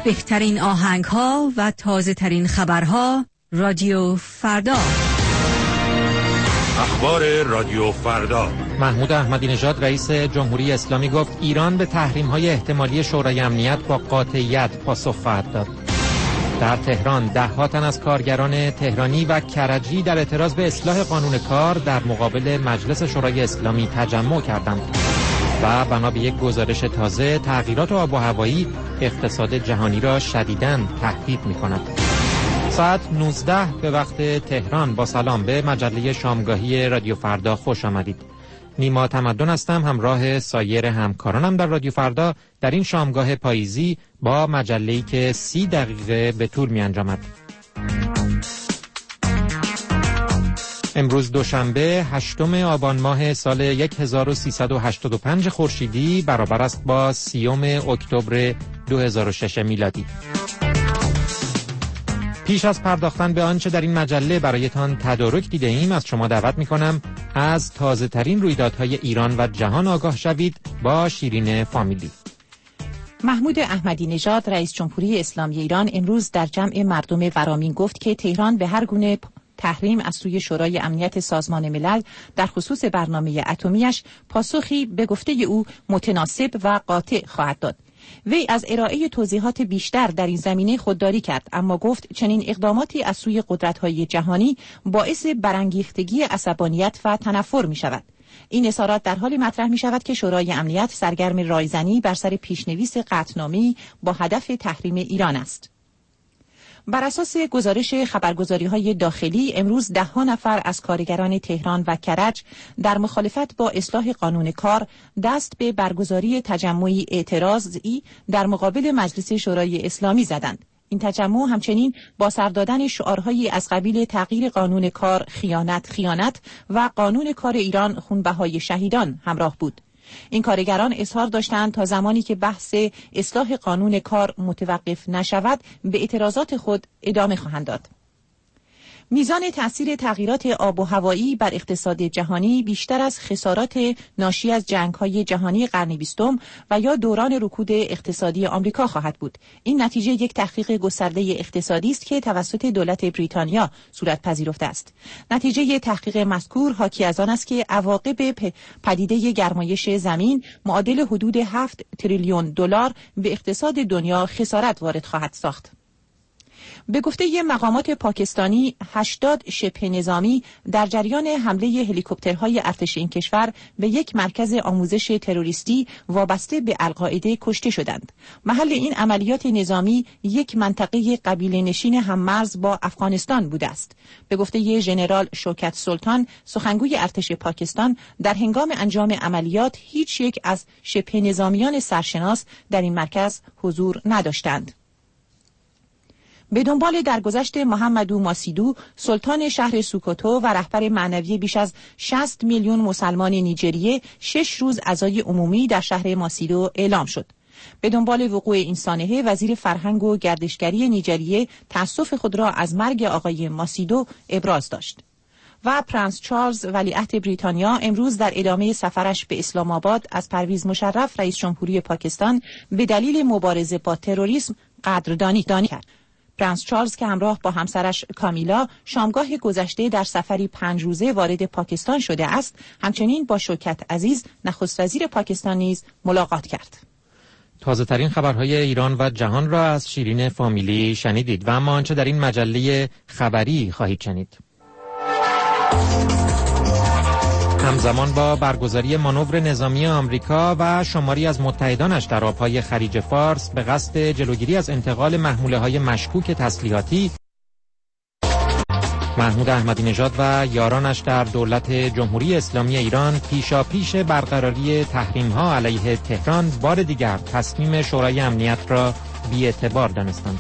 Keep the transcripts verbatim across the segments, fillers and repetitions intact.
بهترین آهنگ ها و تازه ترین خبرها. رادیو فردا. اخبار رادیو فردا. محمود احمدی نژاد رئیس جمهوری اسلامی گفت ایران به تحریم‌های احتمالی شورای امنیت با قاطعیت پاسخ خواهد داد. در تهران ده ها تن از کارگران تهرانی و کرجی در اعتراض به اصلاح قانون کار در مقابل مجلس شورای اسلامی تجمع کردند. و بنا به یک گزارش تازه تغییرات آب و هوایی اقتصاد جهانی را شدیداً تهدید می‌کند. ساعت نوزده به وقت تهران. با سلام به مجله شامگاهی رادیو فردا خوش آمدید. نیما تمدن هستم، همراه سایر همکارانم در رادیو فردا در این شامگاه پاییزی با مجله‌ای که سی دقیقه به طول می انجامد. امروز دوشنبه هشتم آبان ماه سال هزار و سیصد و هشتاد و پنج خورشیدی برابر است با سیوم اکتبر دو هزار و شش میلادی. پیش از پرداختن به آنچه در این مجله برایتان تدارک دیده ایم، از شما دعوت می کنم از تازه ترین رویدادهای ایران و جهان آگاه شوید با شیرین فامیلی. محمود احمدی نژاد رئیس جمهوری اسلامی ایران امروز در جمع مردم ورامین گفت که تهران به هر گونه تحریم از سوی شورای امنیت سازمان ملل در خصوص برنامه اتمیش پاسخی به گفته او متناسب و قاطع خواهد داد. وی از ارائه توضیحات بیشتر در این زمینه خودداری کرد، اما گفت چنین اقداماتی از سوی قدرت‌های جهانی باعث برانگیختگی عصبانیت و تنفر می شود. این اظهارات در حالی مطرح می شود که شورای امنیت سرگرم رایزنی بر سر پیشنویس قطعنامه‌ای با هدف تحریم ایران است. بر اساس گزارش خبرگزاری‌های داخلی امروز ده ها نفر از کارگران تهران و کرج در مخالفت با اصلاح قانون کار دست به برگزاری تجمعی اعتراضی در مقابل مجلس شورای اسلامی زدند. این تجمع همچنین با سر دادن شعارهایی از قبیل تغییر قانون کار خیانت خیانت و قانون کار ایران خونبهای شهیدان همراه بود. این کارگران اصرار داشتند تا زمانی که بحث اصلاح قانون کار متوقف نشود به اعتراضات خود ادامه خواهند داد. میزان تأثیر تغییرات آب و هوایی بر اقتصاد جهانی بیشتر از خسارات ناشی از جنگ‌های جهانی قرن بیستم و یا دوران رکود اقتصادی آمریکا خواهد بود. این نتیجه یک تحقیق گسترده اقتصادی است که توسط دولت بریتانیا صورت پذیرفته است. نتیجه تحقیق مذکور حاکی از آن است که عواقب پدیده گرمایش زمین معادل حدود هفت تریلیون دلار به اقتصاد دنیا خسارت وارد خواهد ساخت. به گفته مقامات پاکستانی هشتاد شبه نظامی در جریان حمله هلیکوپترهای ارتش این کشور به یک مرکز آموزش تروریستی وابسته به القاعده کشته شدند. محل این عملیات نظامی یک منطقه قبیله نشین هممرز با افغانستان بوده است. به گفته ژنرال شوکت سلطان سخنگوی ارتش پاکستان در هنگام انجام عملیات هیچ یک از شبه نظامیان سرشناس در این مرکز حضور نداشتند. به دنبال درگذشت محمدو ماسیدو سلطان شهر سوکوتو و رهبر معنوی بیش از شصت میلیون مسلمان نیجریه شش روز عزای عمومی در شهر ماسیدو اعلام شد. به دنبال وقوع این سانحه وزیر فرهنگ و گردشگری نیجریه تأسف خود را از مرگ آقای ماسیدو ابراز داشت. و پرنس چارلز ولیعهد بریتانیا امروز در ادامه سفرش به اسلام آباد از پرویز مشرف رئیس جمهوری پاکستان به دلیل مبارزه با تروریسم قدردانی کرد. پرنس چارلز که همراه با همسرش کامیلا شامگاه گذشته در سفری پنج روزه وارد پاکستان شده است، همچنین با شوکت عزیز نخست وزیر پاکستان نیز ملاقات کرد. تازه ترین خبرهای ایران و جهان را از شیرین فامیلی شنیدید و اما آنچه در این مجله خبری خواهید شنید. همزمان با برگزاری مانور نظامی آمریکا و شماری از متحدانش در آبهای خلیج فارس به قصد جلوگیری از انتقال محموله‌های مشکوک تسلیحاتی، محمود احمدی نژاد و یارانش در دولت جمهوری اسلامی ایران پیشاپیش برقراری تحریم‌ها علیه تهران بار دیگر تصمیم شورای امنیت را بی‌اعتبار دانستند.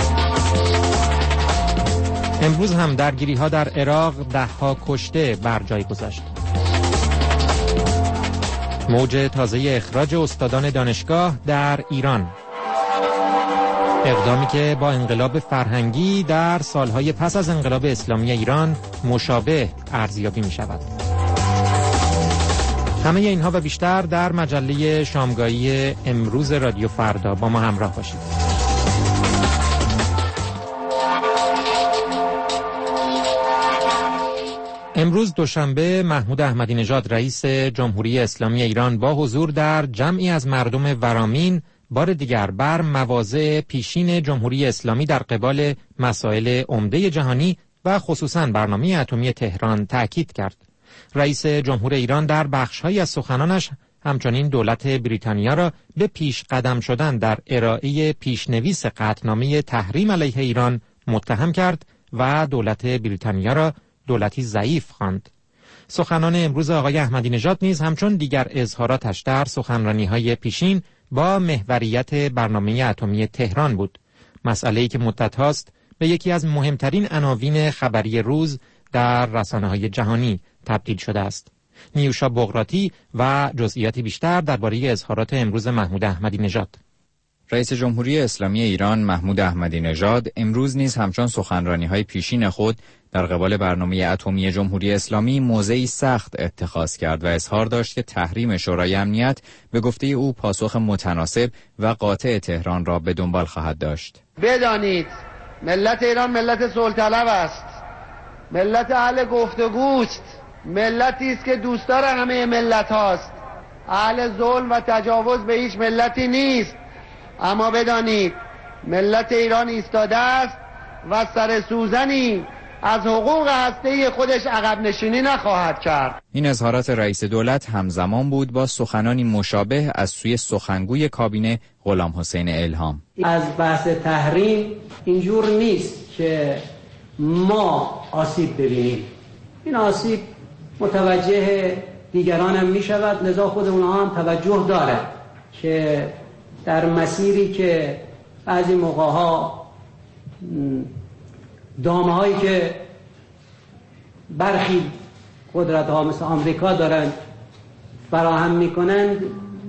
امروز هم درگیری‌ها در عراق ده‌ها کشته بر جای گذاشت. موج تازه اخراج استادان دانشگاه در ایران، اقدامی که با انقلاب فرهنگی در سالهای پس از انقلاب اسلامی ایران مشابه ارزیابی می شود. همه اینها و بیشتر در مجله شامگاهی امروز رادیو فردا. با ما همراه باشید. امروز دوشنبه محمود احمدی نژاد رئیس جمهوری اسلامی ایران با حضور در جمعی از مردم ورامین بار دیگر بر مواضع پیشین جمهوری اسلامی در قبال مسائل عمده جهانی و خصوصاً برنامه اتمی تهران تأکید کرد. رئیس جمهور ایران در بخش‌هایی از سخنانش همچنین دولت بریتانیا را به پیش قدم شدن در ارائه پیشنویس قطعنامه تحریم علیه ایران متهم کرد و دولت بریتانیا را دولتی ضعیف خواند. سخنان امروز آقای احمدی نژاد نیز همچون دیگر اظهاراتش در سخنرانی‌های پیشین با محوریت برنامه اتمی تهران بود. مسئله‌ای که مدت هاست به یکی از مهمترین عناوین خبری روز در رسانه‌های جهانی تبدیل شده است. نیوشا بغراتی و جزئیاتی بیشتر درباره اظهارات امروز محمود احمدی نژاد. رئیس جمهوری اسلامی ایران محمود احمدی نژاد امروز نیز همچون سخنرانی‌های پیشین خود در قبال برنامه اتمی جمهوری اسلامی موضعی سخت اتخاذ کرد و اظهار داشت که تحریم شورای امنیت به گفته او پاسخ متناسب و قاطع تهران را به دنبال خواهد داشت. بدانید ملت ایران ملت صلح طلب است، ملت اهل گفتگوست، ملتی است که دوستدار همه ملت هاست، اهل ظلم و تجاوز به هیچ ملتی نیست. اما بدانید ملت ایران ایستاده است و سر سوزنی از حقوق هسته خودش عقب نشینی نخواهد کرد. این اظهارات رئیس دولت همزمان بود با سخنانی مشابه از سوی سخنگوی کابینه غلام حسین الهام. از بحث تحریم اینجور نیست که ما آسیب ببینیم، این آسیب متوجه دیگران هم می شود، لذا خود اونها هم توجه داره که در مسیری که بعضی موقعها دامه هایی که برخی قدرت ها مثل آمریکا دارند فراهم میکنند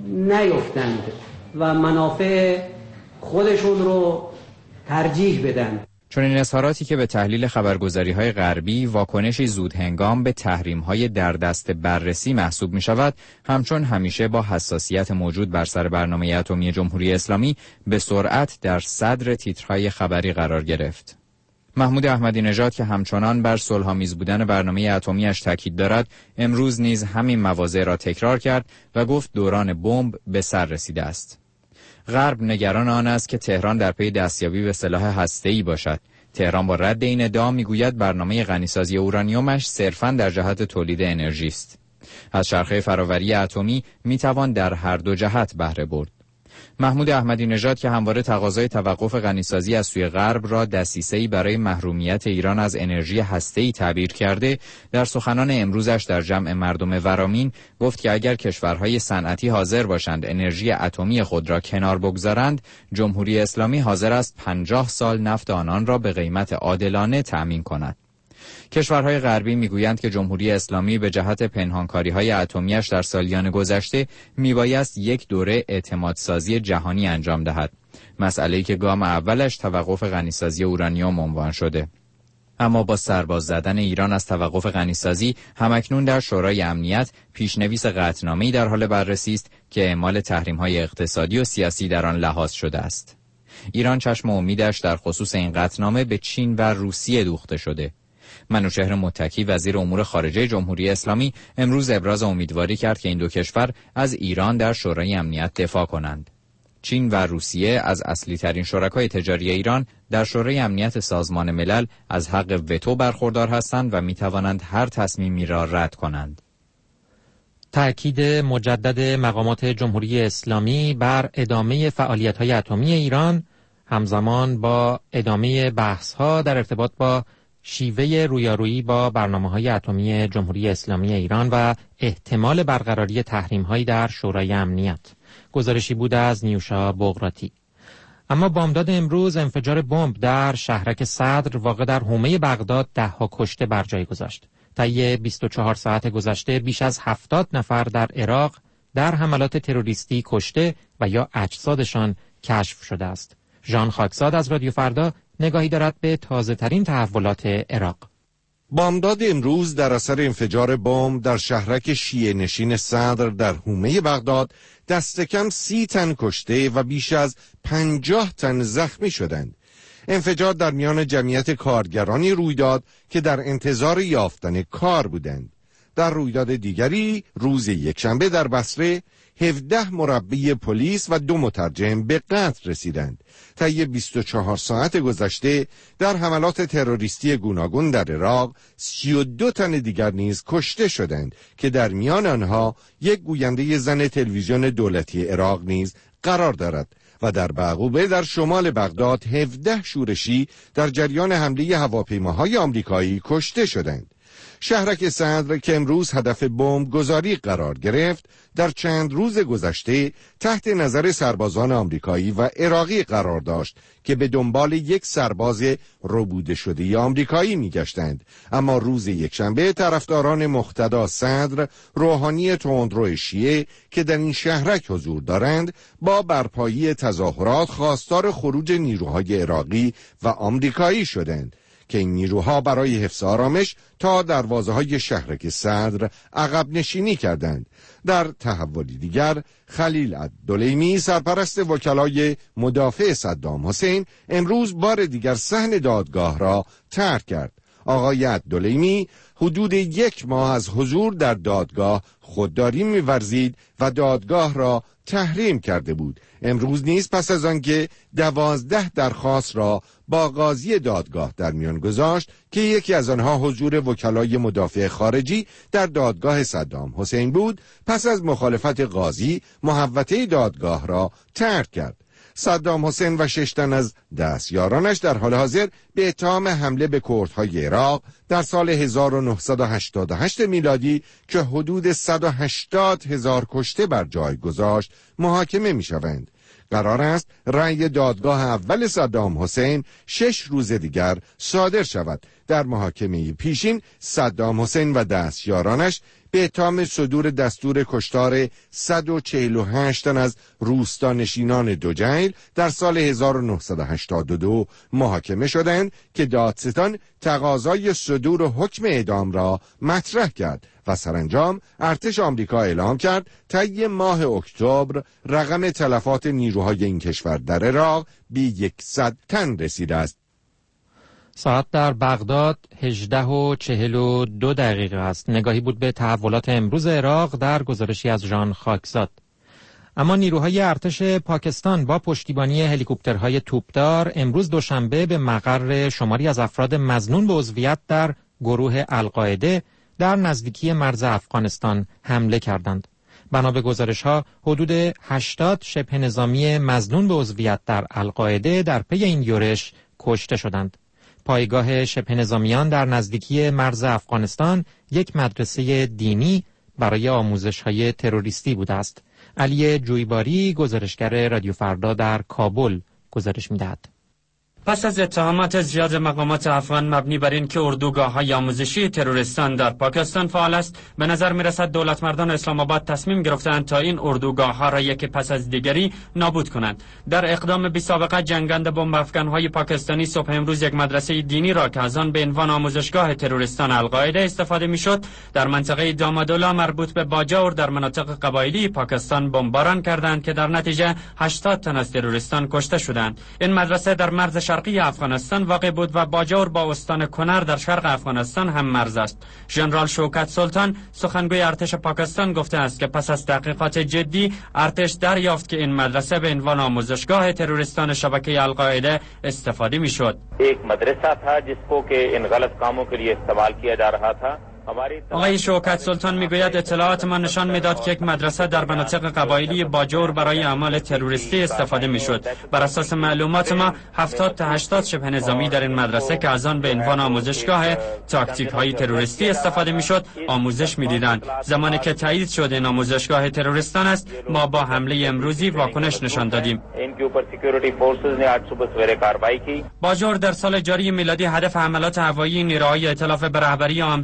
نیفتند و منافع خودشون رو ترجیح بدن. چون این اظهاراتی که به تحلیل خبرگزاری‌های غربی واکنشی زود هنگام به تحریم‌های در دست بررسی محسوب می‌شود، همچون همیشه با حساسیت موجود بر سر برنامه اتمی جمهوری اسلامی به سرعت در صدر تیترهای خبری قرار گرفت. محمود احمدی نژاد که همچنان بر صلح‌آمیز بودن برنامه اتمی‌اش تاکید دارد، امروز نیز همین مواضع را تکرار کرد و گفت دوران بمب به سر رسیده است. غرب نگران آن است که تهران در پی دستیابی به سلاح هسته‌ای باشد. تهران با رد این ادعا میگوید برنامه غنیسازی اورانیومش صرفاً در جهت تولید انرژی است. از چرخه فراوری اتمی میتوان در هر دو جهت بهره برد. محمود احمدی نژاد که همواره تقاضای توقف غنیسازی از سوی غرب را دسیسه‌ای برای محرومیت ایران از انرژی هسته‌ای تعبیر کرده، در سخنان امروزش در جمع مردم ورامین گفت که اگر کشورهای صنعتی حاضر باشند انرژی اتمی خود را کنار بگذارند، جمهوری اسلامی حاضر است پنجاه سال نفت آنان را به قیمت عادلانه تأمین کند. کشورهای غربی میگویند که جمهوری اسلامی به جهت پنهانکاری‌های اتمی‌اش در سالیان گذشته میبایست یک دوره اعتمادسازی جهانی انجام دهد، مسئله‌ای که گام اولش توقف غنیسازی اورانیوم عنوان شده. اما با سرباز زدن ایران از توقف غنیسازی، همکنون در شورای امنیت پیشنویس قطعنامه‌ای در حال بررسی است که اعمال تحریم‌های اقتصادی و سیاسی در آن لحاظ شده است. ایران چشم امیدش در خصوص این قطعنامه به چین و روسیه دوخته شده. منوچهر متکی وزیر امور خارجه جمهوری اسلامی امروز ابراز امیدواری کرد که این دو کشور از ایران در شورای امنیت دفاع کنند. چین و روسیه از اصلی ترین شرکای تجاری ایران در شورای امنیت سازمان ملل از حق وتو برخوردار هستند و می توانند هر تصمیمی را رد کنند. تأکید مجدد مقامات جمهوری اسلامی بر ادامه فعالیت‌های اتمی ایران همزمان با ادامه بحث‌ها در ارتباط با شیوه رویارویی با برنامه‌های اتمی جمهوری اسلامی ایران و احتمال برقراری تحریم‌هایی در شورای امنیت. گزارشی بود از نیوشا بغراتی. اما بامداد امروز انفجار بمب در شهرک صدر واقع در حومه بغداد ده ها کشته بر جای گذاشت. طی بیست و چهار ساعت گذشته بیش از هفتاد نفر در عراق در حملات تروریستی کشته و یا اجسادشان کشف شده است. ژان خاکزاد از رادیو فردا نگاهی دارد به تازه ترین تحولات عراق. بامداد امروز در اثر انفجار بمب در شهرک شیعه نشین صدر در حومه بغداد دست کم سی تن کشته و بیش از پنجاه تن زخمی شدند. انفجار در میان جمعیت کارگرانی روی داد که در انتظار یافتن کار بودند. در رویداد دیگری روز یکشنبه در بصره هفده مربی پلیس و دو مترجم به قتل رسیدند. طی بیست و چهار ساعت گذشته در حملات تروریستی گوناگون در عراق سی و دو تن دیگر نیز کشته شدند که در میان آنها یک گوینده زن تلویزیون دولتی عراق نیز قرار دارد و در بعقوبه در شمال بغداد هفده شورشی در جریان حمله هواپیماهای آمریکایی کشته شدند. شهرک صدر که امروز هدف بمبگذاری قرار گرفت در چند روز گذشته تحت نظر سربازان آمریکایی و عراقی قرار داشت که به دنبال یک سرباز ربوده شده آمریکایی می‌گشتند، اما روز یکشنبه طرفداران مقتدا صدر روحانی تندرو شیعه که در این شهرک حضور دارند با برپایی تظاهرات خواستار خروج نیروهای عراقی و آمریکایی شدند که این نیروها برای حفظ آرامش تا دروازه‌های شهرک صدر عقب نشینی کردند. در تحولی دیگر خلیل الدلیمی سرپرست وکلای مدافع صدام حسین امروز بار دیگر صحن دادگاه را ترک کرد. آقای الدلیمی حدود یک ماه از حضور در دادگاه خودداری می‌ورزید و دادگاه را تحریم کرده بود. امروز نیز پس از آنکه دوازده درخواست را با قاضی دادگاه در میان گذاشت که یکی از آنها حضور وکلای مدافع خارجی در دادگاه صدام حسین بود، پس از مخالفت قاضی محوطه دادگاه را ترک کرد. صدام حسین و شش تن از دستیارانش در حال حاضر به اتهام حمله به کردهای عراق در سال هزار و نهصد و هشتاد و هشت میلادی که حدود صد و هشتاد هزار کشته بر جای گذاشت محاکمه می شوند. قرار است رأی دادگاه اول صدام حسین شش روز دیگر صادر شود. در محاکمه پیشین صدام حسین و دستیارانش به اتهام صدور دستور کشتار صد و چهل و هشت تن از روستانشینان دوجیل در سال هزار و نهصد و هشتاد و دو محاکمه شدند که دادستان تقاضای صدور حکم اعدام را مطرح کرد و سرانجام ارتش آمریکا اعلام کرد طی ماه اکتبر رقم تلفات نیروهای این کشور در عراق به صد تن رسیده است. ساعت در بغداد هجده و چهل و دو دقیقه است. نگاهی بود به تحولات امروز عراق در گزارشی از ژان خاکزاد. اما نیروهای ارتش پاکستان با پشتیبانی هلیکوپترهای توپدار امروز دوشنبه به مقر شماری از افراد مظنون به عضویت در گروه القاعده در نزدیکی مرز افغانستان حمله کردند. بنا به گزارش‌ها حدود هشتاد شبه نظامی مظنون به عضویت در القاعده در پی این یورش کشته شدند. پایگاه شبه نظامیان در نزدیکی مرز افغانستان یک مدرسه دینی برای آموزش‌های تروریستی بوده است. علی جویباری گزارشگر رادیو فردا در کابل گزارش می‌دهد. پس از اتهامات زیاد مقامات افغان مبنی بر این که اردوگاه‌های آموزشی تروریستان در پاکستان فعال است، به نظر می‌رسد دولتمردان اسلام آباد تصمیم گرفتند تا این اردوگاه‌ها را یکی پس از دیگری نابود کنند. در اقدام بی‌سابقه جنگنده بمب افکن‌های پاکستانی صبح امروز یک مدرسه دینی را که از آن به عنوان آموزشگاه تروریستان القاعده استفاده می‌شد، در منطقه دامادولا مربوط به باجور در مناطق قبایلی پاکستان بمباران کردند که در نتیجه هشتاد تن از تروریستان کشته شدند. این مدرسه در مرز شرقی افغانستان واقع بود و باجور با استان کنر در شرق افغانستان هم مرز است. ژنرال شوکت سلطان سخنگوی ارتش پاکستان گفته است که پس از تحقیقات جدی ارتش دریافت که این مدرسه به عنوان آموزشگاه تروریستان شبکه القاعده استفاده می‌شد. یک مدرسه था जिसको कि इन गलत कामों के लिए इस्तेमाल किया जा रहा था. آقای شوکت سلطان میگوید اطلاعات ما نشان میداد که یک مدرسه در مناطق قبایلی باجور برای اعمال تروریستی استفاده میشد. بر اساس معلومات ما هفتاد تا هشتاد شبه نظامی در این مدرسه که از آن به عنوان آموزشگاه تاکتیک های تروریستی استفاده میشد آموزش میدیدند. زمانی که تایید شد این آموزشگاه تروریستان است، ما با حمله امروزی واکنش نشان دادیم. باجور در سال جاری میلادی هدف حملات هوایی نیروهای ائتلاف به رهبری آمریکا واقع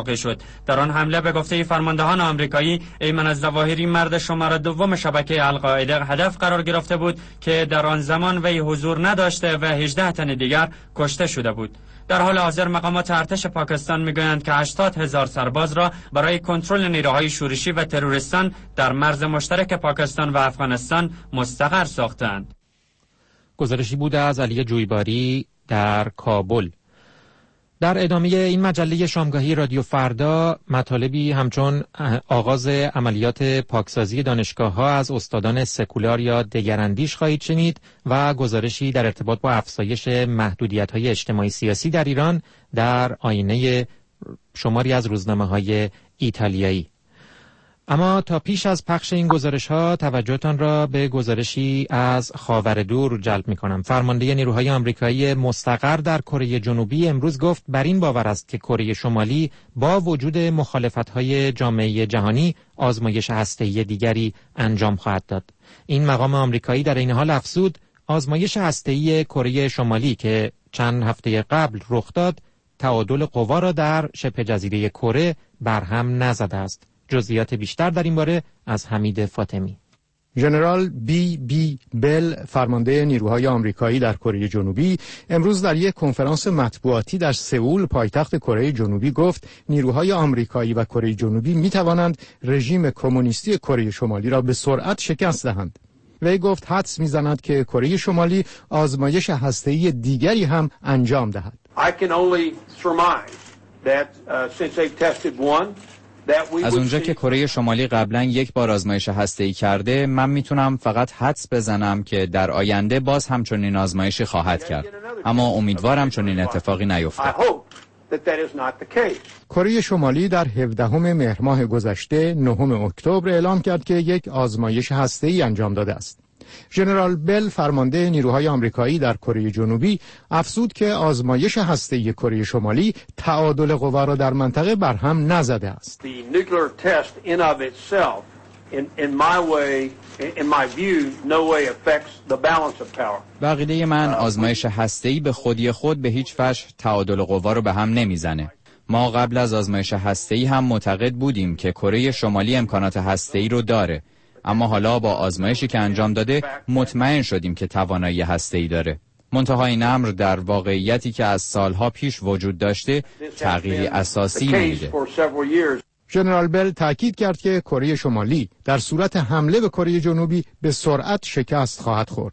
واقع شد. در آن حمله به گفته فرماندهان آمریکایی، ایمن الظواهری مرد شماره دوم شبکه القاعده هدف قرار گرفته بود که در آن زمان وی حضور نداشته و هجده تن دیگر کشته شده بود. در حال حاضر مقامات ارتش پاکستان میگویند که هشتاد هزار سرباز را برای کنترل نیروهای شورشی و تروریستان در مرز مشترک پاکستان و افغانستان مستقر ساختند. گزارشی بود از علی جویباری در کابل. در ادامه این مجله شامگاهی رادیو فردا مطالبی همچون آغاز عملیات پاکسازی دانشگاه‌ها از استادان سکولار یا دگراندیش خواهید شنید و گزارشی در ارتباط با افزایش محدودیت‌های اجتماعی سیاسی در ایران در آینه شماری از روزنامه‌های ایتالیایی. اما تا پیش از پخش این گزارش ها توجهتان را به گزارشی از خاورمیانه جلب می کنم. فرمانده نیروهای آمریکایی مستقر در کره جنوبی امروز گفت بر این باور است که کره شمالی با وجود مخالفت های جامعه جهانی آزمایش هسته‌ای دیگری انجام خواهد داد. این مقام آمریکایی در این حال افزود آزمایش هسته‌ای کره شمالی که چند هفته قبل رخ داد تعادل قوا را در شبه جزیره کره برهم نزده است. جزئیات بیشتر در این باره از حمید فاطمی. ژنرال بی بی بل فرمانده نیروهای آمریکایی در کره جنوبی امروز در یک کنفرانس مطبوعاتی در سئول پایتخت کره جنوبی گفت نیروهای آمریکایی و کره جنوبی می توانند رژیم کمونیستی کره شمالی را به سرعت شکست دهند. وی گفت حدس می‌زند که کره شمالی آزمایش هسته‌ای دیگری هم انجام دهد. I can only surmise that uh, since they've tested one از اونجا که کره شمالی قبلا یک بار آزمایش هسته‌ای کرده، من میتونم فقط حدس بزنم که در آینده باز همچنین آزمایشی خواهد کرد. اما امیدوارم چنین اتفاقی نیفتد. کره شمالی در هفدهم مهر ماه گذشته نهم اکتبر اعلام کرد که یک آزمایش هسته‌ای انجام داده است. ژنرال بل فرمانده نیروهای آمریکایی در کره جنوبی افزود که آزمایش هسته‌ای کره شمالی تعادل قوا را در منطقه برهم نزده است. به عقیده من آزمایش هسته‌ای به خودی خود به هیچ وجه تعادل قوا را به هم نمیزنه. ما قبل از آزمایش هسته‌ای هم معتقد بودیم که کره شمالی امکانات هسته‌ای رو داره. اما حالا با آزمایشی که انجام داده مطمئن شدیم که توانایی هسته‌ای داره. منتها این امر در واقعیتی که از سالها پیش وجود داشته تغییری اساسی نمیده. ژنرال بل تاکید کرد که کره شمالی در صورت حمله به کره جنوبی به سرعت شکست خواهد خورد.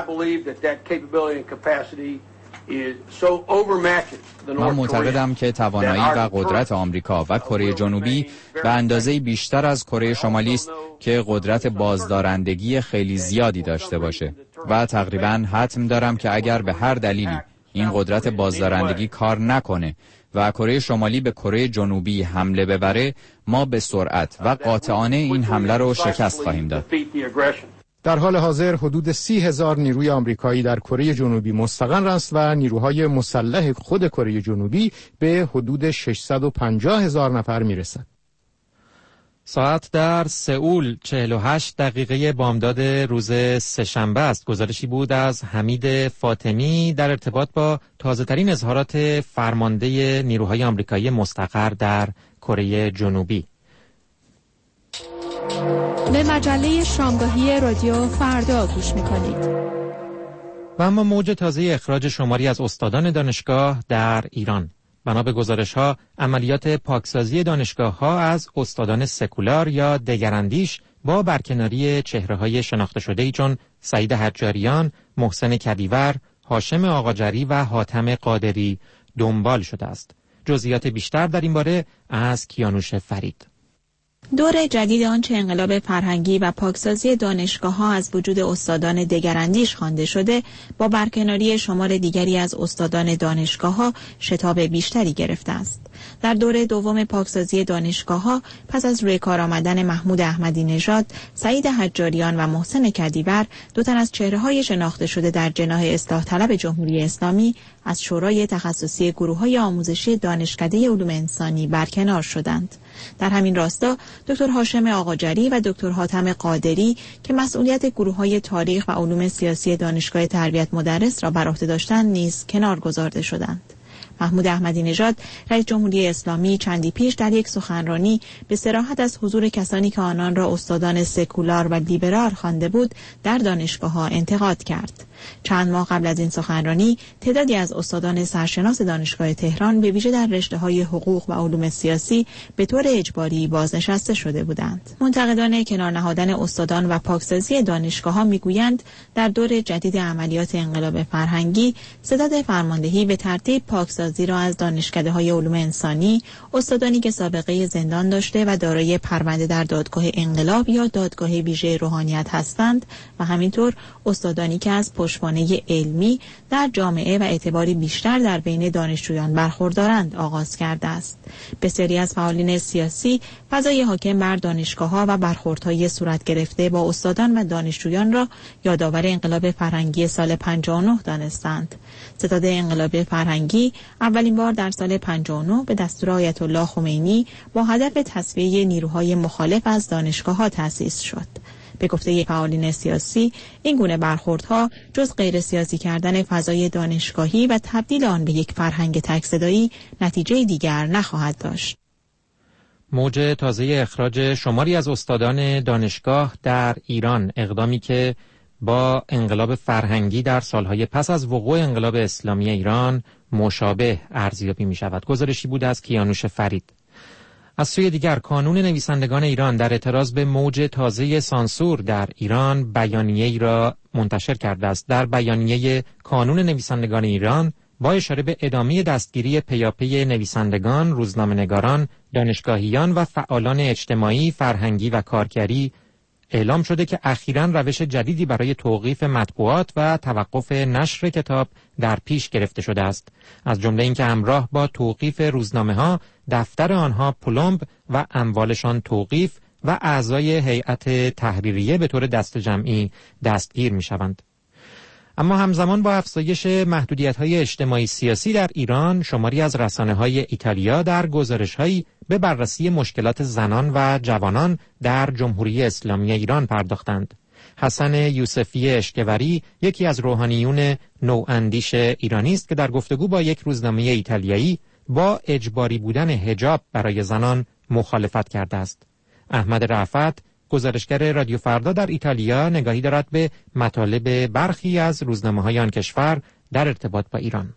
من معتقدم که توانایی و قدرت آمریکا و کره جنوبی به اندازه بیشتر از کره شمالی است که قدرت بازدارندگی خیلی زیادی داشته باشه و تقریباً حتم دارم که اگر به هر دلیلی این قدرت بازدارندگی کار نکنه و کره شمالی به کره جنوبی حمله ببره، ما به سرعت و قاطعانه این حمله رو شکست خواهیم داد. در حال حاضر حدود سی هزار نیروی آمریکایی در کره جنوبی مستقر است و نیروهای مسلح خود کره جنوبی به حدود ششصد و پنجاه هزار نفر میرسد. ساعت در سئول چهل و هشت دقیقه بامداد روز سه‌شنبه است. گزارشی بود از حمید فاطمی در ارتباط با تازه‌ترین اظهارات فرمانده نیروهای آمریکایی مستقر در کره جنوبی. به مجله شامگاهی رادیو فردا گوش میکنید. و اما موج تازه اخراج شماری از استادان دانشگاه در ایران. بنا به گزارش‌ها عملیات پاکسازی دانشگاه‌ها از استادان سکولار یا دگراندیش با برکناری چهره‌های شناخته شده‌ای چون سعید حجاریان، محسن کدیور، هاشم آقاجری و حاتم قادری دنبال شده است. جزئیات بیشتر در این باره از کیانوش فرید. دور جدید آنچه انقلاب فرهنگی و پاکسازی دانشگاه‌ها از وجود استادان دگراندیش خوانده شده، با برکناری شمار دیگری از استادان دانشگاه‌ها شتاب بیشتری گرفته است. در دوره دوم پاکسازی دانشگاه‌ها پس از روی کار آمدن محمود احمدی نژاد، سعید حجاریان و محسن کدیور، دو تن از چهره‌های شناخته شده در جناح اصلاح طلب جمهوری اسلامی، از شورای تخصصی گروه‌های آموزشی دانشکده علوم انسانی برکنار شدند. در همین راستا دکتر هاشم آقاجری و دکتر حاتم قادری که مسئولیت گروه‌های تاریخ و علوم سیاسی دانشگاه تربیت مدرس را بر عهده داشتند نیز کنار گذارده شدند. محمود احمدی نژاد رئیس جمهوری اسلامی چندی پیش در یک سخنرانی به صراحت از حضور کسانی که آنان را استادان سکولار و لیبرال خوانده بود در دانشگاه‌ها انتقاد کرد. چند ماه قبل از این سخنرانی تعدادی از استادان سرشناس دانشگاه تهران به ویژه در رشته‌های حقوق و علوم سیاسی به طور اجباری بازنشسته شده بودند. منتقدان کنار نهادن استادان و پاکسازی دانشگاه‌ها می‌گویند در دور جدید عملیات انقلاب فرهنگی ستاد فرماندهی به ترتیب پاکسازی را از دانشکده‌های علوم انسانی، استادانی که سابقه زندان داشته و دارای پرونده در دادگاه انقلاب یا دادگاه ویژه روحانیت هستند و همینطور استادانی که از پشتوانه علمی در جامعه و اعتباری بیشتر در بین دانشجویان برخوردارند آغاز کرده است. بسیاری از فعالین سیاسی فضای حاکم بر دانشگاه‌ها و برخوردهای صورت گرفته با استادان و دانشجویان را یادآور انقلاب فرهنگی سال پنجاه و نه دانستند. ستاد انقلاب فرهنگی اولین بار در سال پنجاه و نه به دستور آیت الله خمینی با هدف تصفیه نیروهای مخالف از دانشگاه‌ها تأسیس شد. به گفته فعالین سیاسی، این گونه برخوردها جز غیر سیاسی کردن فضای دانشگاهی و تبدیل آن به یک فرهنگ تک‌صدایی نتیجه دیگر نخواهد داشت. موج تازه اخراج شماری از استادان دانشگاه در ایران، اقدامی که با انقلاب فرهنگی در سالهای پس از وقوع انقلاب اسلامی ایران مشابه ارزیابی می شود. گزارشی بود از کیانوش فرید. از سوی دیگر کانون نویسندگان ایران در اعتراض به موج تازه سانسور در ایران بیانیه‌ای را منتشر کرده است. در بیانیه کانون نویسندگان ایران با اشاره به ادامه دستگیری پیاپی نویسندگان، روزنامه‌نگاران، دانشگاهیان و فعالان اجتماعی، فرهنگی و کارگری اعلام شده که اخیراً روش جدیدی برای توقیف مطبوعات و توقف نشر کتاب در پیش گرفته شده است. از جمله اینکه همراه با توقیف روزنامه‌ها دفتر آنها پلمب و اموالشان توقیف و اعضای هیئت تحریریه به طور دست جمعی دستگیر می‌شوند. اما همزمان با افزایش محدودیت‌های اجتماعی سیاسی در ایران، شماری از رسانه‌های ایتالیا در گزارش‌هایی به بررسی مشکلات زنان و جوانان در جمهوری اسلامی ایران پرداختند. حسن یوسفی اشکوری یکی از روحانیون نواندیش ایرانی است که در گفتگو با یک روزنامه ایتالیایی با اجباری بودن حجاب برای زنان مخالفت کرده است. احمد رفعت، گزارشگر رادیو فردا در ایتالیا، نگاهی دارد به مطالب برخی از روزنامه‌های آن کشور در ارتباط با ایران.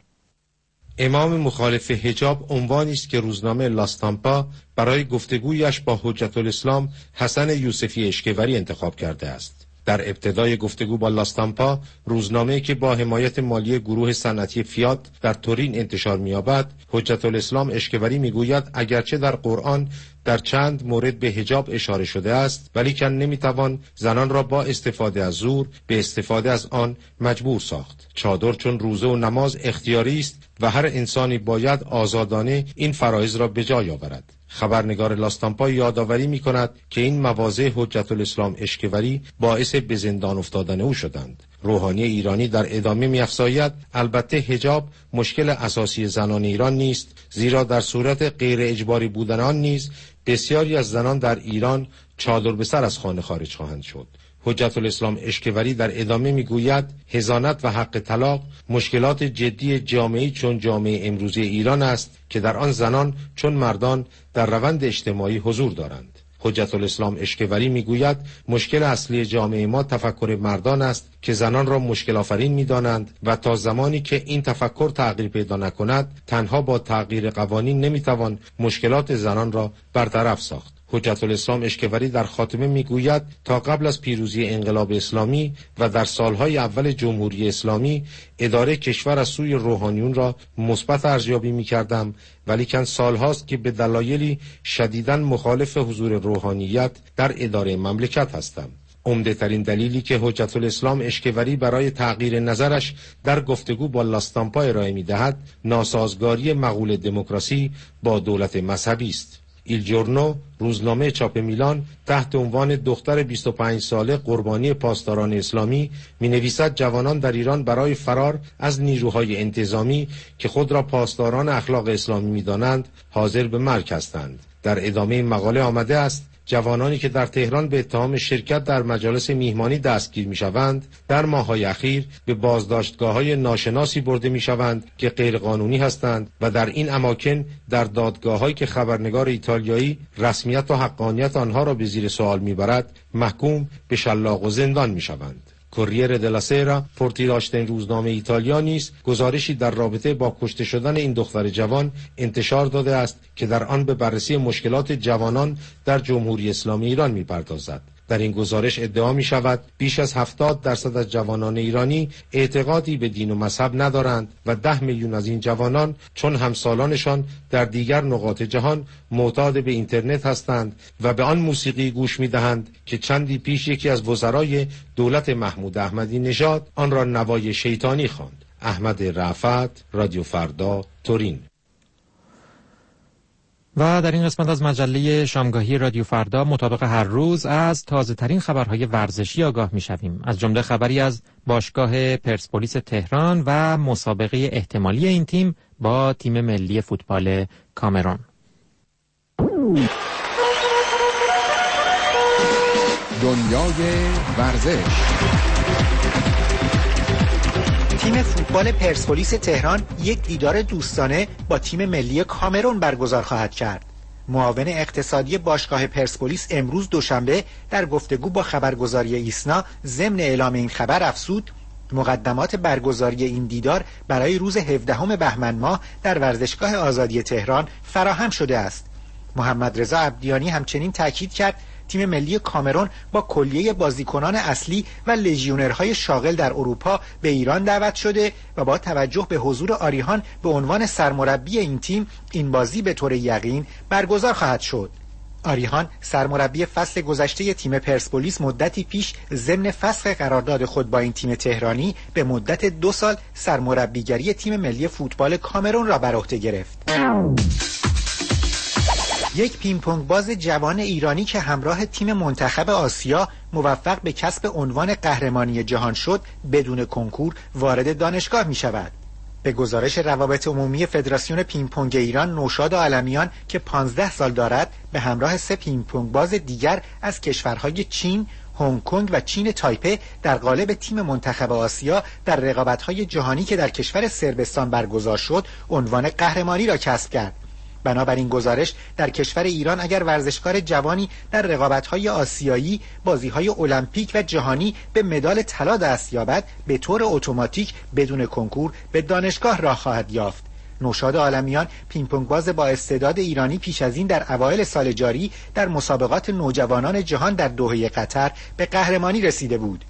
امام مخالف حجاب عنوانی است که روزنامه لاستامپا برای گفتگویش با حجت الاسلام حسن یوسفی اشکوری انتخاب کرده است. در ابتدای گفتگو با لاستامپا، روزنامه‌ای که با حمایت مالی گروه صنعتی فیات در تورین انتشار می‌یابد، حجت الاسلام اشکوری می‌گوید اگرچه در قرآن در چند مورد به حجاب اشاره شده است، ولیکن نمی‌توان زنان را با استفاده از زور به استفاده از آن مجبور ساخت. چادر چون روزه و نماز اختیاری است و هر انسانی باید آزادانه این فرایض را به جای آورد. خبرنگار لاستامپا یادآوری می‌کند که این مواضع حجت الاسلام اشکوری باعث به زندان افتادن او شدند. روحانی ایرانی در ادامه می‌افزاید البته حجاب مشکل اساسی زنان ایران نیست، زیرا در صورت غیر اجباری بودن آن نیز بسیاری از زنان در ایران چادر به سر از خانه خارج خواهند شد. حجت الاسلام اشکوری در ادامه میگوید حضانت و حق طلاق مشکلات جدی جامعه‌ای چون جامعه امروزی ایران است که در آن زنان چون مردان در روند اجتماعی حضور دارند. حجت الاسلام اشکوری میگوید مشکل اصلی جامعه ما تفکر مردان است که زنان را مشکل آفرین میدانند و تا زمانی که این تفکر تغییر پیدا نکند تنها با تغییر قوانین نمیتوان مشکلات زنان را برطرف ساخت. حجت الاسلام اشکوری در خاتمه میگوید تا قبل از پیروزی انقلاب اسلامی و در سالهای اول جمهوری اسلامی اداره کشور از سوی روحانیون را مثبت ارزیابی میکردم، ولیکن سالهاست که به دلایلی شدیداً مخالف حضور روحانیت در اداره مملکت هستم. عمده ترین دلیلی که حجت الاسلام اشکوری برای تغییر نظرش در گفتگو با لاستامپا ارائه میدهد ناسازگاری مقوله دموکراسی با دولت مذهبی است. ایل جورنو، روزنامه چاپ میلان، تحت عنوان دختر بیست و پنج ساله قربانی پاسداران اسلامی می نویسد جوانان در ایران برای فرار از نیروهای انتظامی که خود را پاسداران اخلاق اسلامی می دانند حاضر به مرگ هستند. در ادامه مقاله آمده است جوانانی که در تهران به اتهام شرکت در مجالس میهمانی دستگیر میشوند در ماه‌های اخیر به بازداشتگاه‌های ناشناسی برده میشوند که غیرقانونی هستند و در این اماکن در دادگاه‌هایی که خبرنگار ایتالیایی رسمیت و حقانیت آنها را به زیر سوال میبرد محکوم به شلاق و زندان میشوند. کوریره دلا سیرا، پورتی داشتن روزنامه ایتالیا نیز گزارشی در رابطه با کشته شدن این دختر جوان انتشار داده است که در آن به بررسی مشکلات جوانان در جمهوری اسلامی ایران می‌پردازد. در این گزارش ادعا می شود بیش از هفتاد درصد از جوانان ایرانی اعتقادی به دین و مذهب ندارند و ده میلیون از این جوانان چون همسالانشان در دیگر نقاط جهان معتاد به اینترنت هستند و به آن موسیقی گوش می دهند که چندی پیش یکی از وزرای دولت محمود احمدی نژاد آن را نوای شیطانی خواند. احمد رفعت، رادیو فردا، تورین. و در این قسمت از مجله شامگاهی رادیو فردا مطابق هر روز از تازه ترین خبرهای ورزشی آگاه می شویم. از جمله خبری از باشگاه پرسپولیس تهران و مسابقه احتمالی این تیم با تیم ملی فوتبال کامرون. دنیای ورزش. تیم فوتبال پرسپولیس تهران یک دیدار دوستانه با تیم ملی کامرون برگزار خواهد کرد. معاون اقتصادی باشگاه پرسپولیس امروز دوشنبه در گفتگو با خبرگزاری ایسنا ضمن اعلام این خبر افزود مقدمات برگزاری این دیدار برای روز هفدهم بهمن ماه در ورزشگاه آزادی تهران فراهم شده است. محمد رضا عبدیانی همچنین تاکید کرد تیم ملی کامرون با کلیه بازیکنان اصلی و لژیونرهای شاغل در اروپا به ایران دعوت شده و با توجه به حضور آریهان به عنوان سرمربی این تیم این بازی به طور یقین برگزار خواهد شد. آریهان سرمربی فصل گذشته تیم پرسپولیس مدتی پیش ضمن فسخ قرارداد خود با این تیم تهرانی به مدت دو سال سرمربیگری تیم ملی فوتبال کامرون را بر عهده گرفت. یک پینگ پونگ باز جوان ایرانی که همراه تیم منتخب آسیا موفق به کسب عنوان قهرمانی جهان شد بدون کنکور وارد دانشگاه می شود. به گزارش روابط عمومی فدراسیون پینگ پونگ ایران، نوشاد عالمیان که پانزده سال دارد به همراه سه پینگ پونگ باز دیگر از کشورهای چین، هنگ کنگ و چین تایپه در قالب تیم منتخب آسیا در رقابت‌های جهانی که در کشور صربستان برگزار شد عنوان قهرمانی را کسب کرد. بنابراین گزارش در کشور ایران اگر ورزشکار جوانی در رقابت‌های آسیایی، بازی‌های المپیک و جهانی به مدال طلا دست یابد به طور اتوماتیک بدون کنکور به دانشگاه راه خواهد یافت. نوشاد عالمیان پینگ پونگ باز با استعداد ایرانی پیش از این در اوایل سال جاری در مسابقات نوجوانان جهان در دوحه قطر به قهرمانی رسیده بود.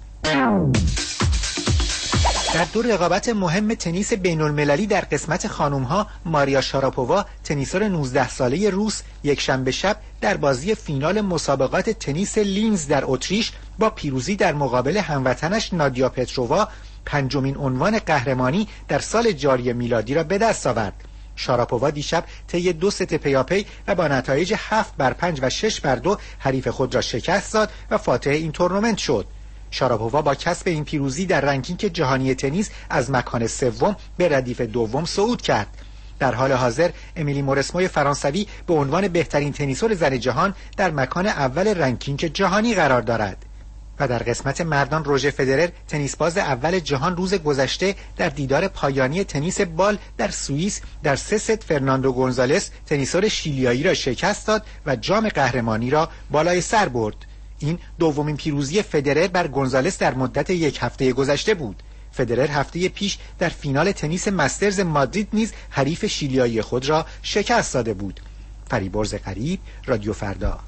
در دو رقابت مهم تنیس بین المللی در قسمت خانم‌ها، ماریا شاراپووا تنیسور نوزده ساله روس یک شنبه شب در بازی فینال مسابقات تنیس لینز در اتریش با پیروزی در مقابل هموطنش نادیا پترووا پنجمین عنوان قهرمانی در سال جاری میلادی را به دست آورد. شاراپووا دیشب طی دو ست پیاپی و با نتایج هفت بر پنج و شش بر دو حریف خود را شکست داد و فاتح این تورنمنت شد. شاراپووا با کسب این پیروزی در رنکینگ جهانی تنیس از مکان سوم به ردیف دوم صعود کرد. در حال حاضر امیلی مورسموی فرانسوی به عنوان بهترین تنیسور زن جهان در مکان اول رنکینگ جهانی قرار دارد. و در قسمت مردان روژر فدرر تنیس باز اول جهان روز گذشته در دیدار پایانی تنیس بال در سوئیس در سه ست فرناندو گونزالس تنیسور شیلیایی را شکست داد و جام قهرمانی را بالای سر برد. این دومین پیروزی فدرر بر گونزالس در مدت یک هفته گذشته بود. فدرر هفته پیش در فینال تنیس مسترز مادرید نیز حریف شیلیایی خود را شکست داده بود. فریبرز غریب، رادیو فردا.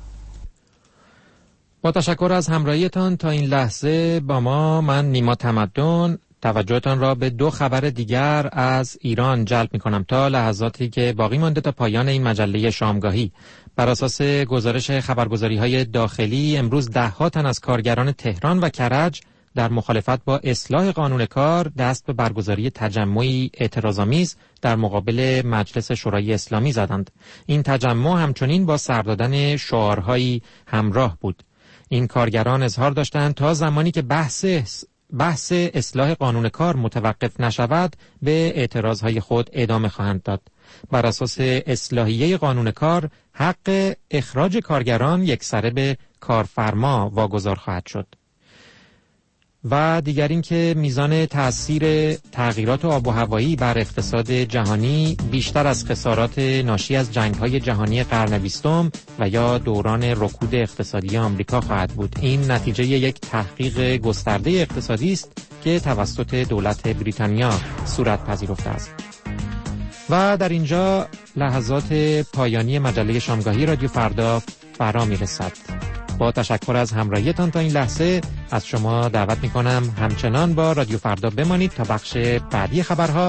با تشکر از همراهیتان تا این لحظه با ما، من نیما تمدن توجهتان را به دو خبر دیگر از ایران جلب می کنم تا لحظاتی که باقی مانده تا پایان این مجله شامگاهی. بر اساس گزارش خبرگزاری‌های داخلی امروز ده ها تن از کارگران تهران و کرج در مخالفت با اصلاح قانون کار دست به برگزاری تجمعی اعتراض‌آمیز در مقابل مجلس شورای اسلامی زدند. این تجمع همچنین با سر دادن شعارهایی همراه بود. این کارگران اظهار داشتند تا زمانی که بحث بحث اصلاح قانون کار متوقف نشود به اعتراضهای خود ادامه خواهند داد. بر اساس اصلاحیه قانون کار حق اخراج کارگران یکسره به کارفرما واگذار خواهد شد. و دیگر این که میزان تأثیر تغییرات آب و هوایی بر اقتصاد جهانی بیشتر از خسارات ناشی از جنگ‌های جهانی قرن بیستم و یا دوران رکود اقتصادی آمریکا خواهد بود. این نتیجه یک تحقیق گسترده اقتصادی است که توسط دولت بریتانیا صورت پذیرفته است. و در اینجا لحظات پایانی مجله شامگاهی رادیو فردا فرا میرسد. با تشکر از همراهیتان تا این لحظه از شما دعوت میکنم همچنان با رادیو فردا بمانید تا بخش بعدی خبرها